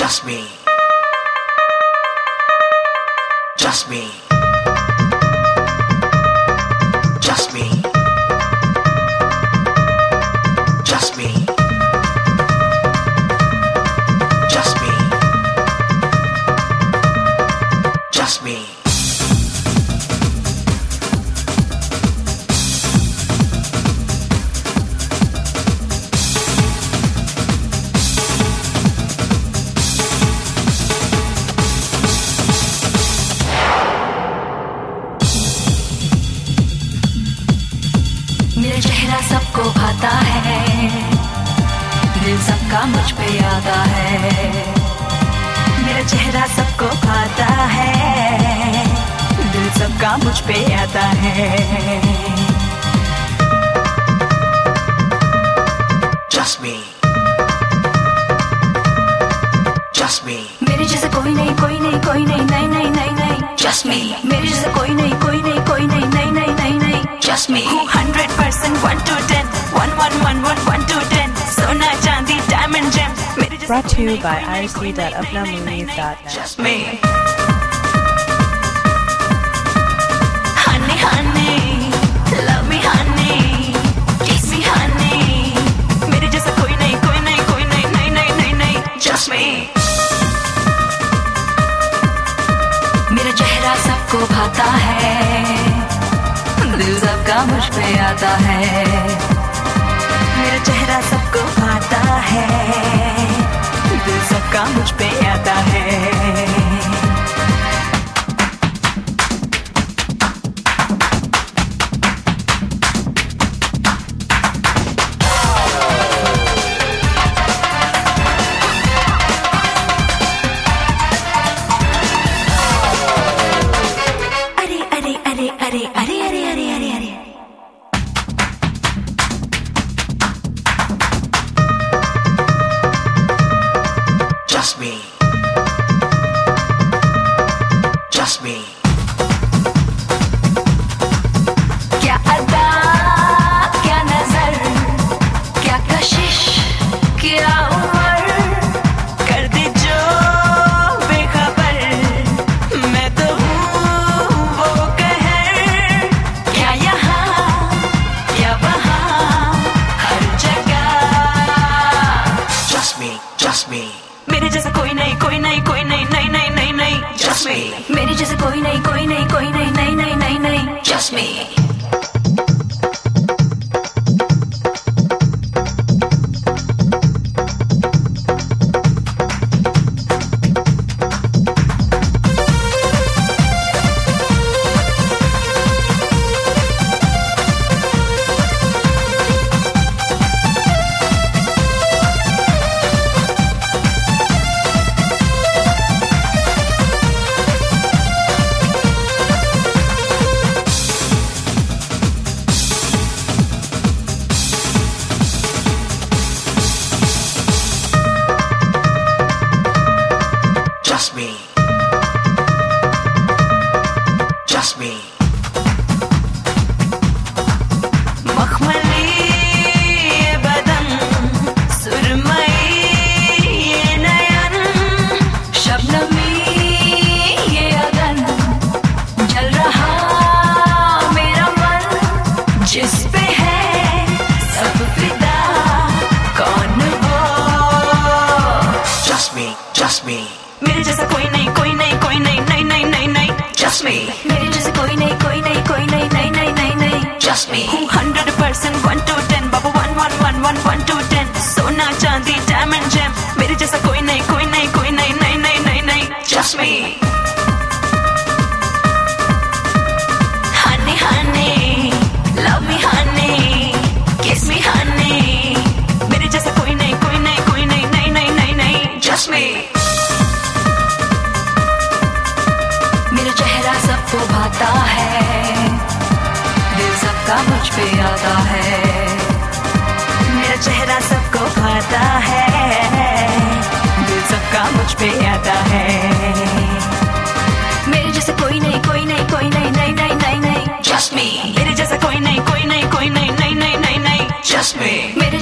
Just me. Just me. Just me. Just me. Just me. Just me. मेरा चेहरा सबको भाता है, दिल सबका मुझ पे आता है। मेरा चेहरा सबको भाता है, दिल सबका मुझ पे आता है। Just me. Just me. मेरे जैसा कोई नहीं, कोई नहीं, कोई नहीं, नहीं, नहीं, नहीं, नहीं। Just me. मेरे जैसा कोई नहीं, कोई नहीं, कोई नहीं, नहीं, नहीं, नहीं, नहीं। Just me. 100% 1 to 10, 1 1 1 1 1 to 10. सोना चांदी diamond gem. Brought to you by irc.apnamovies.net. Just me. Honey, honey, love me, honey, kiss me, honey. मेरे जैसा कोई नहीं, कोई नहीं, कोई नहीं, नहीं, नहीं, नहीं, नहीं। Just me. मेरा चेहरा सबको भाता है, दिल सबका मुझ पे आता है। मेरा चेहरा सबको भाता है, दिल सबका मुझ पे आता है। अरे अरे अरे अरे अरे अरे अरे अरे अरे Just me. Just me. क्या अदा, क्या नजर, क्या कशिश, क्या उम्र, कर दे जो बेखबर, मैं तो हूँ वो कहर। क्या यहाँ, क्या वहाँ, हर जगह। Just me. Just me. मेरे जैसा कोई नहीं, कोई नहीं, कोई नहीं, नहीं, नहीं, नहीं, नहीं। Just me. मेरे जैसा कोई नहीं, कोई नहीं, कोई नहीं, नहीं, नहीं, नहीं, नहीं। Just me. Just me. Just me. मखमली ये बदन, सुरमई ये नयन, शबनमी ये अगन, जल रहा मेरा मन, जिस पे है सब फिदा, कौन वो? Just me. Just me. मेरे जैसा कोई नहीं, कोई नहीं, कोई नहीं, नहीं, नहीं, नहीं, नहीं। Just me. मेरे जैसा कोई नहीं, कोई नहीं, कोई नहीं, नहीं, नहीं, नहीं, नहीं। Just me. 100% 1 to 10, Babu 1 1 1 1 1 to 10। सोना चांदी डायमंड जेम, मेरे जैसा कोई नहीं, कोई नहीं, कोई नहीं, नहीं, नहीं, नहीं, नहीं। Just me. Honey, honey, love me, honey, kiss me, honey। मेरे जैसा कोई नहीं, कोई नहीं, कोई नहीं, नहीं, नहीं, नहीं, नहीं। Just me. मेरा चेहरा सबको भाता है, दिल सबका मुझ पे आता है। मेरा चेहरा सबको भाता है, दिल सबका मुझ पे आता है। मेरे जैसा कोई नहीं, कोई नहीं, कोई नहीं, नहीं, नहीं, नहीं, नहीं। Just me. मेरे जैसा कोई नहीं, कोई नहीं, कोई नहीं, नहीं, नहीं, नहीं, नहीं। Just me. मेरे